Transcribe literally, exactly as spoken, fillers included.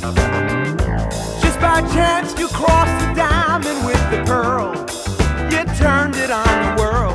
Just by chance you crossed the diamond with the pearl. You turned it on the world.